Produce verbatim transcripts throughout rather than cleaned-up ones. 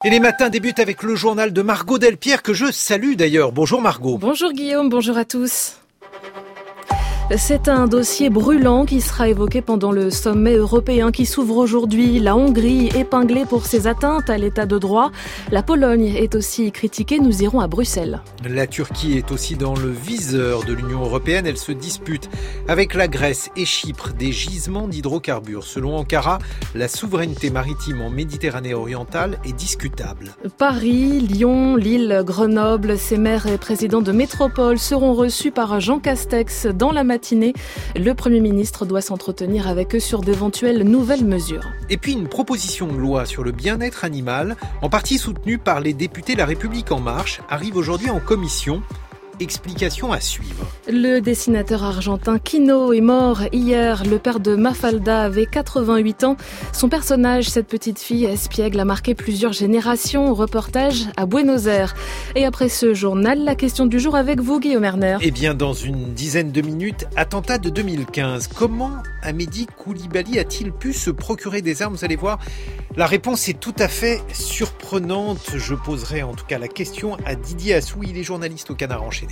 Et les matins débutent avec le journal de Margot Delpierre que je salue d'ailleurs. Bonjour Margot. Bonjour Guillaume, bonjour à tous. C'est un dossier brûlant qui sera évoqué pendant le sommet européen qui s'ouvre aujourd'hui. La Hongrie épinglée pour ses atteintes à l'état de droit. La Pologne est aussi critiquée. Nous irons à Bruxelles. La Turquie est aussi dans le viseur de l'Union européenne. Elle se dispute avec la Grèce et Chypre des gisements d'hydrocarbures. Selon Ankara, la souveraineté maritime en Méditerranée orientale est discutable. Paris, Lyon, Lille, Grenoble, ces maires et présidents de métropole seront reçus par Jean Castex dans la matinée. Le Premier ministre doit s'entretenir avec eux sur d'éventuelles nouvelles mesures. Et puis une proposition de loi sur le bien-être animal, en partie soutenue par les députés La République En Marche, arrive aujourd'hui en commission. Explication à suivre. Le dessinateur argentin Quino est mort hier. Le père de Mafalda avait quatre-vingt-huit ans. Son personnage, cette petite fille espiègle, a marqué plusieurs générations. Reportage à Buenos Aires. Et après ce journal, la question du jour avec vous, Guillaume Erner. Eh bien, dans une dizaine de minutes, attentat de deux mille quinze. Comment Hamedi Koulibaly a-t-il pu se procurer des armes ? Vous allez voir, la réponse est tout à fait surprenante. Je poserai en tout cas la question à Didier Assou, il est journaliste au Canard enchaîné.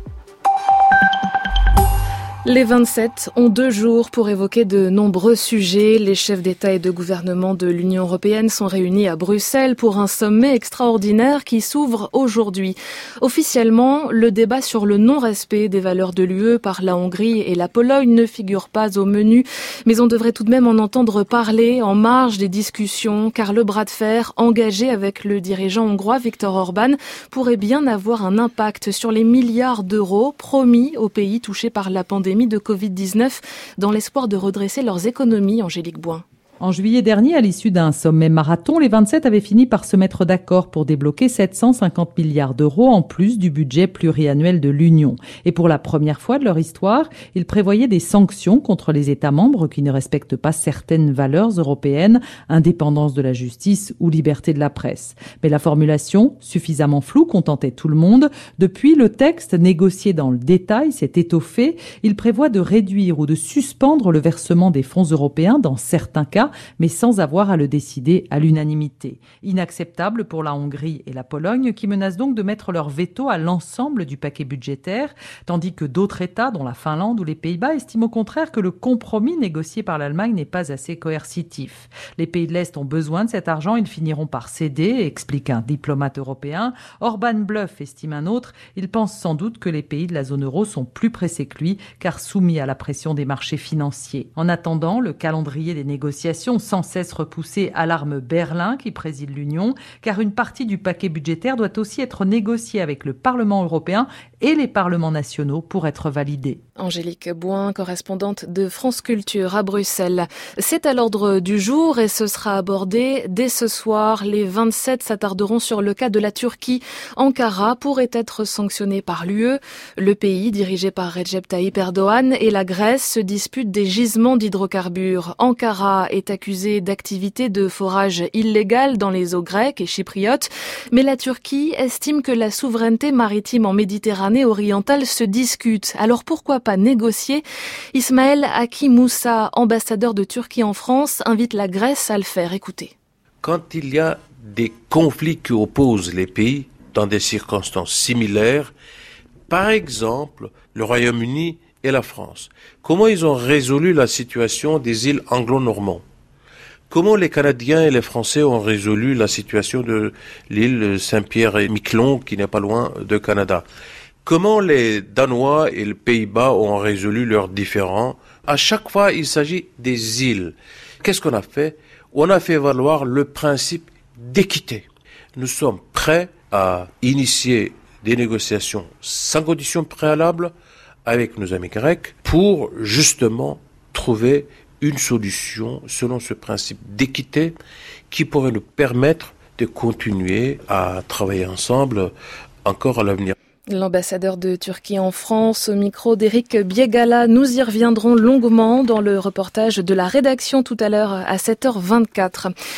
Les vingt-sept ont deux jours pour évoquer de nombreux sujets. Les chefs d'État et de gouvernement de l'Union européenne sont réunis à Bruxelles pour un sommet extraordinaire qui s'ouvre aujourd'hui. Officiellement, le débat sur le non-respect des valeurs de l'U E par la Hongrie et la Pologne ne figure pas au menu, mais on devrait tout de même en entendre parler en marge des discussions, car le bras de fer engagé avec le dirigeant hongrois Viktor Orban pourrait bien avoir un impact sur les milliards d'euros promis aux pays touchés par la pandémie de covid dix-neuf dans l'espoir de redresser leurs économies. Angélique Boin. En juillet dernier, à l'issue d'un sommet marathon, les vingt-sept avaient fini par se mettre d'accord pour débloquer sept cent cinquante milliards d'euros en plus du budget pluriannuel de l'Union. Et pour la première fois de leur histoire, ils prévoyaient des sanctions contre les États membres qui ne respectent pas certaines valeurs européennes, indépendance de la justice ou liberté de la presse. Mais la formulation, suffisamment floue, contentait tout le monde. Depuis, le texte, négocié dans le détail, s'est étoffé. Il prévoit de réduire ou de suspendre le versement des fonds européens dans certains cas, mais sans avoir à le décider à l'unanimité. Inacceptable pour la Hongrie et la Pologne, qui menacent donc de mettre leur veto à l'ensemble du paquet budgétaire, tandis que d'autres États, dont la Finlande ou les Pays-Bas, estiment au contraire que le compromis négocié par l'Allemagne n'est pas assez coercitif. Les pays de l'Est ont besoin de cet argent, ils finiront par céder, explique un diplomate européen. Orban bluffe, estime un autre. Il pense sans doute que les pays de la zone euro sont plus pressés que lui, car soumis à la pression des marchés financiers. En attendant, le calendrier des négociations sans cesse repoussée alarme Berlin qui préside l'Union, car une partie du paquet budgétaire doit aussi être négociée avec le Parlement européen et les parlements nationaux pour être validée. Angélique Boin, correspondante de France Culture à Bruxelles. C'est à l'ordre du jour et ce sera abordé dès ce soir. Les vingt-sept s'attarderont sur le cas de la Turquie. Ankara pourrait être sanctionné par l'U E. Le pays, dirigé par Recep Tayyip Erdogan, et la Grèce se disputent des gisements d'hydrocarbures. Ankara est accusé d'activités de forage illégales dans les eaux grecques et chypriotes, mais la Turquie estime que la souveraineté maritime en Méditerranée orientale se discute. Alors pourquoi pas négocier ? Ismaël Haki Moussa, ambassadeur de Turquie en France, invite la Grèce à le faire. Écoutez. Quand il y a des conflits qui opposent les pays dans des circonstances similaires, par exemple le Royaume-Uni et la France, comment ils ont résolu la situation des îles anglo-normands ? Comment les Canadiens et les Français ont résolu la situation de l'île Saint-Pierre et Miquelon, qui n'est pas loin de Canada? Comment les Danois et les Pays-Bas ont résolu leurs différends? À chaque fois, il s'agit des îles. Qu'est-ce qu'on a fait? On a fait valoir le principe d'équité. Nous sommes prêts à initier des négociations sans condition préalable avec nos amis grecs pour justement trouver une solution selon ce principe d'équité qui pourrait nous permettre de continuer à travailler ensemble encore à l'avenir. L'ambassadeur de Turquie en France, au micro d'Éric Biegala. Nous y reviendrons longuement dans le reportage de la rédaction tout à l'heure à sept heures vingt-quatre.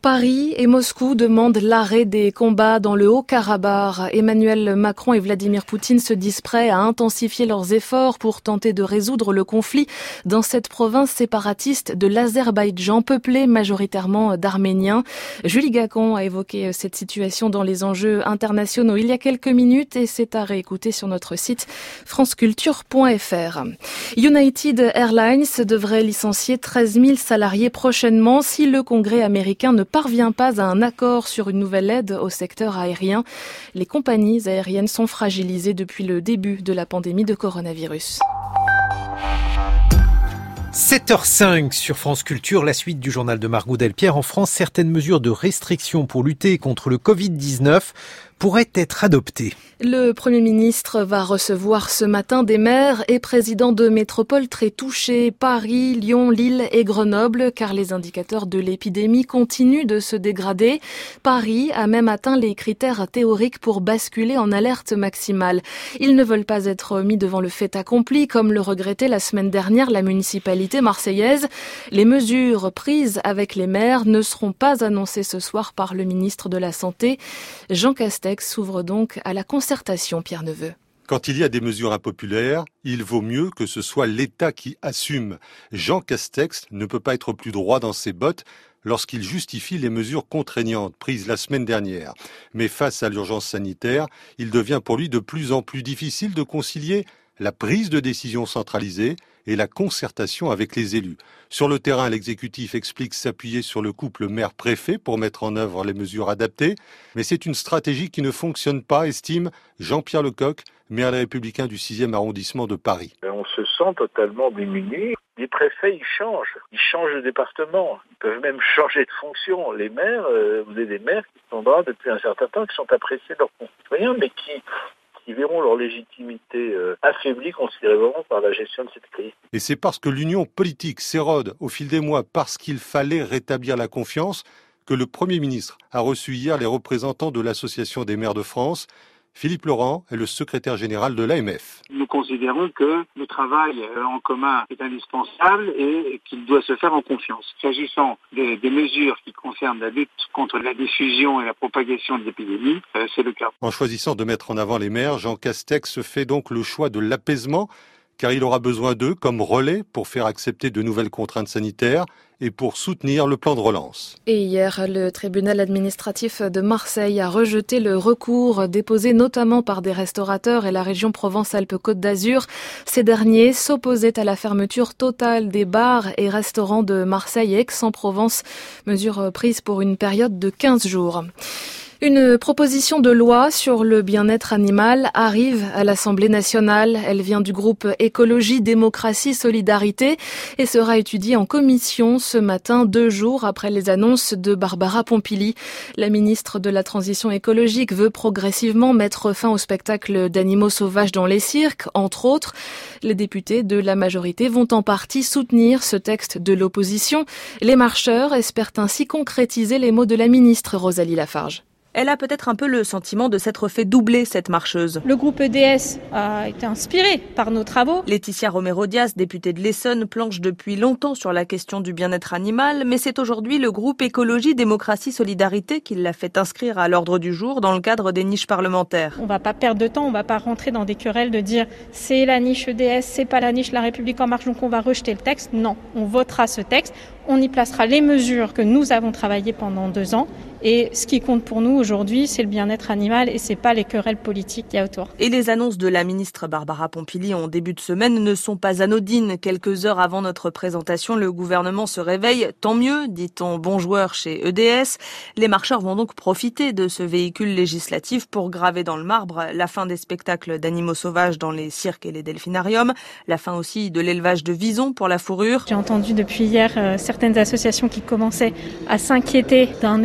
Paris et Moscou demandent l'arrêt des combats dans le Haut-Karabakh. Emmanuel Macron et Vladimir Poutine se disent prêts à intensifier leurs efforts pour tenter de résoudre le conflit dans cette province séparatiste de l'Azerbaïdjan, peuplée majoritairement d'Arméniens. Julie Gacon a évoqué cette situation dans les enjeux internationaux il y a quelques minutes et c'est à réécouter sur notre site franceculture point f r. United Airlines devrait licencier treize mille salariés prochainement si le Congrès américain ne parvient pas à un accord sur une nouvelle aide au secteur aérien. Les compagnies aériennes sont fragilisées depuis le début de la pandémie de coronavirus. sept heures cinq sur France Culture, la suite du journal de Margot Delpierre. En France, certaines mesures de restriction pour lutter contre le covid dix-neuf pourraient être adoptées. Le Premier ministre va recevoir ce matin des maires et présidents de métropoles très touchés, Paris, Lyon, Lille et Grenoble, car les indicateurs de l'épidémie continuent de se dégrader. Paris a même atteint les critères théoriques pour basculer en alerte maximale. Ils ne veulent pas être mis devant le fait accompli, comme le regrettait la semaine dernière la municipalité marseillaise. Les mesures prises avec les maires ne seront pas annoncées ce soir par le ministre de la Santé. Jean Castex s'ouvre donc à la concertation, Pierre Neveu. Quand il y a des mesures impopulaires, il vaut mieux que ce soit l'État qui assume. Jean Castex ne peut pas être plus droit dans ses bottes lorsqu'il justifie les mesures contraignantes prises la semaine dernière. Mais face à l'urgence sanitaire, il devient pour lui de plus en plus difficile de concilier la prise de décision centralisée et la concertation avec les élus. Sur le terrain, l'exécutif explique s'appuyer sur le couple maire-préfet pour mettre en œuvre les mesures adaptées, mais c'est une stratégie qui ne fonctionne pas, estime Jean-Pierre Lecoq, maire des Républicains du sixième arrondissement de Paris. On se sent totalement démunis. Les préfets, ils changent. Ils changent de département. Ils peuvent même changer de fonction. Les maires, euh, vous avez des maires qui sont là depuis un certain temps, qui sont appréciés de leurs concitoyens, mais qui... qui verront leur légitimité euh, affaiblie considérablement par la gestion de cette crise. Et c'est parce que l'union politique s'érode au fil des mois, parce qu'il fallait rétablir la confiance, que le Premier ministre a reçu hier les représentants de l'Association des maires de France. Philippe Laurent est le secrétaire général de l'A M F. Nous considérons que le travail en commun est indispensable et qu'il doit se faire en confiance. S'agissant des, des mesures qui concernent la lutte contre la diffusion et la propagation de l'épidémie, euh, c'est le cas. En choisissant de mettre en avant les maires, Jean Castex fait donc le choix de l'apaisement, car il aura besoin d'eux comme relais pour faire accepter de nouvelles contraintes sanitaires et pour soutenir le plan de relance. Et hier, le tribunal administratif de Marseille a rejeté le recours déposé notamment par des restaurateurs et la région Provence-Alpes-Côte d'Azur. Ces derniers s'opposaient à la fermeture totale des bars et restaurants de Marseille et Aix-en-Provence, mesure prise pour une période de quinze jours. Une proposition de loi sur le bien-être animal arrive à l'Assemblée nationale. Elle vient du groupe Écologie, Démocratie, Solidarité et sera étudiée en commission ce matin, deux jours après les annonces de Barbara Pompili. La ministre de la Transition écologique veut progressivement mettre fin au spectacle d'animaux sauvages dans les cirques, entre autres. Les députés de la majorité vont en partie soutenir ce texte de l'opposition. Les marcheurs espèrent ainsi concrétiser les mots de la ministre Rosalie Lafarge. Elle a peut-être un peu le sentiment de s'être fait doubler, cette marcheuse. Le groupe E D S a été inspiré par nos travaux. Laetitia Romero-Diaz, députée de l'Essonne, planche depuis longtemps sur la question du bien-être animal, mais c'est aujourd'hui le groupe Écologie, Démocratie, Solidarité qui l'a fait inscrire à l'ordre du jour dans le cadre des niches parlementaires. On va pas perdre de temps, on va pas rentrer dans des querelles de dire c'est la niche E D S, c'est pas la niche La République En Marche, donc on va rejeter le texte. Non, on votera ce texte, on y placera les mesures que nous avons travaillées pendant deux ans. Et ce qui compte pour nous aujourd'hui, c'est le bien-être animal et c'est pas les querelles politiques qu'il y a autour. Et les annonces de la ministre Barbara Pompili en début de semaine ne sont pas anodines. Quelques heures avant notre présentation, le gouvernement se réveille. Tant mieux, dit-on bon joueur chez E D S. Les marcheurs vont donc profiter de ce véhicule législatif pour graver dans le marbre la fin des spectacles d'animaux sauvages dans les cirques et les delphinariums, la fin aussi de l'élevage de visons pour la fourrure. J'ai entendu depuis hier euh, certaines associations qui commençaient à s'inquiéter d'un éventuel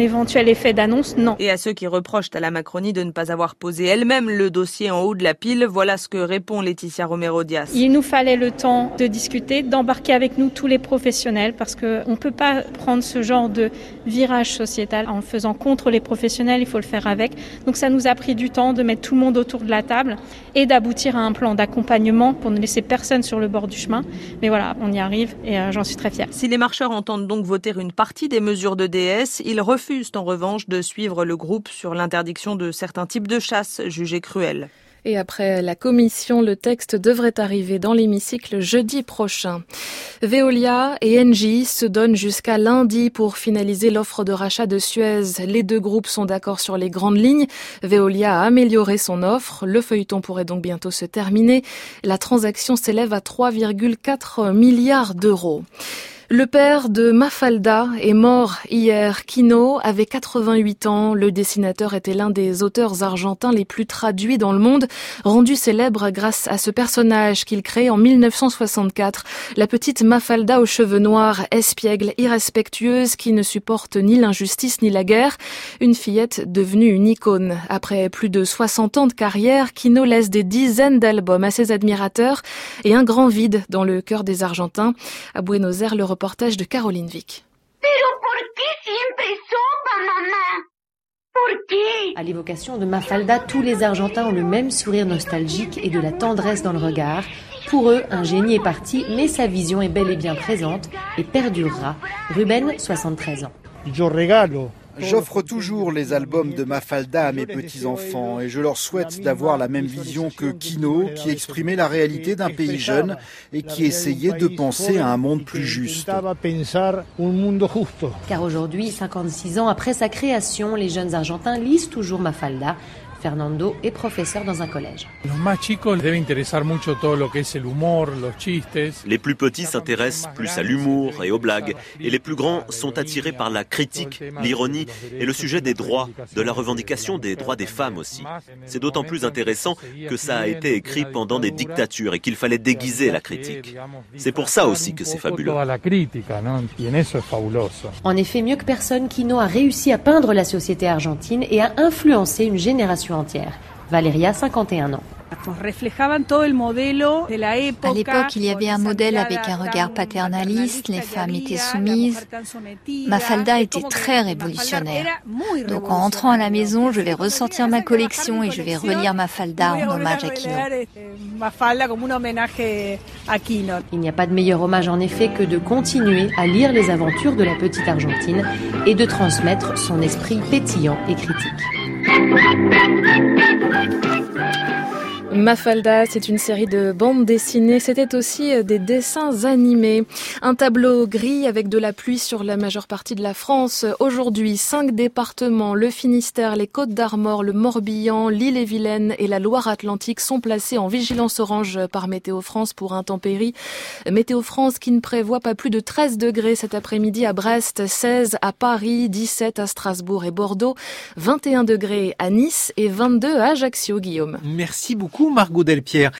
l'effet d'annonce, non. Et à ceux qui reprochent à la Macronie de ne pas avoir posé elle-même le dossier en haut de la pile, voilà ce que répond Laetitia Romero-Diaz. Il nous fallait le temps de discuter, d'embarquer avec nous tous les professionnels, parce qu'on ne peut pas prendre ce genre de virage sociétal en le faisant contre les professionnels, il faut le faire avec. Donc ça nous a pris du temps de mettre tout le monde autour de la table et d'aboutir à un plan d'accompagnement pour ne laisser personne sur le bord du chemin. Mais voilà, on y arrive et euh, j'en suis très fière. Si les marcheurs entendent donc voter une partie des mesures de D S, ils refusent en revanche de suivre le groupe sur l'interdiction de certains types de chasse jugés cruels. Et après la commission, le texte devrait arriver dans l'hémicycle jeudi prochain. Veolia et Engie se donnent jusqu'à lundi pour finaliser l'offre de rachat de Suez. Les deux groupes sont d'accord sur les grandes lignes. Veolia a amélioré son offre. Le feuilleton pourrait donc bientôt se terminer. La transaction s'élève à trois virgule quatre milliards d'euros. Le père de Mafalda est mort hier. Quino avait quatre-vingt-huit ans. Le dessinateur était l'un des auteurs argentins les plus traduits dans le monde, rendu célèbre grâce à ce personnage qu'il crée en mille neuf cent soixante-quatre. La petite Mafalda aux cheveux noirs, espiègle, irrespectueuse, qui ne supporte ni l'injustice ni la guerre. Une fillette devenue une icône. Après plus de soixante ans de carrière, Quino laisse des dizaines d'albums à ses admirateurs et un grand vide dans le cœur des Argentins. À Buenos Aires, le reportage de Caroline Vic. À l'évocation de Mafalda, tous les Argentins ont le même sourire nostalgique et de la tendresse dans le regard. Pour eux, un génie est parti, mais sa vision est bel et bien présente et perdurera. Ruben, soixante-treize ans. J'offre toujours les albums de Mafalda à mes petits-enfants et je leur souhaite d'avoir la même vision que Quino, qui exprimait la réalité d'un pays jeune et qui essayait de penser à un monde plus juste. Car aujourd'hui, cinquante-six ans après sa création, les jeunes Argentins lisent toujours Mafalda. Fernando est professeur dans un collège. Les plus petits s'intéressent plus à l'humour et aux blagues, et les plus grands sont attirés par la critique, l'ironie et le sujet des droits, de la revendication des droits des femmes aussi. C'est d'autant plus intéressant que ça a été écrit pendant des dictatures et qu'il fallait déguiser la critique. C'est pour ça aussi que c'est fabuleux. En effet, mieux que personne, Quino a réussi à peindre la société argentine et à influencer une génération entière. Valéria, cinquante et un ans. À l'époque, il y avait un modèle avec un regard paternaliste, les femmes étaient soumises. Mafalda était très révolutionnaire. Donc en rentrant à la maison, je vais ressortir ma collection et je vais relire Mafalda en hommage à Quino. Il n'y a pas de meilleur hommage en effet que de continuer à lire les aventures de la petite Argentine et de transmettre son esprit pétillant et critique. Mafalda, c'est une série de bandes dessinées. C'était aussi des dessins animés. Un tableau gris avec de la pluie sur la majeure partie de la France. Aujourd'hui, cinq départements, le Finistère, les Côtes-d'Armor, le Morbihan, l'Île-et-Vilaine et la Loire-Atlantique sont placés en vigilance orange par Météo France pour intempéries. Météo France qui ne prévoit pas plus de treize degrés cet après-midi à Brest, seize à Paris, dix-sept à Strasbourg et Bordeaux, vingt et un degrés à Nice et vingt-deux à Ajaccio, Guillaume. Merci beaucoup Margot Delpierre.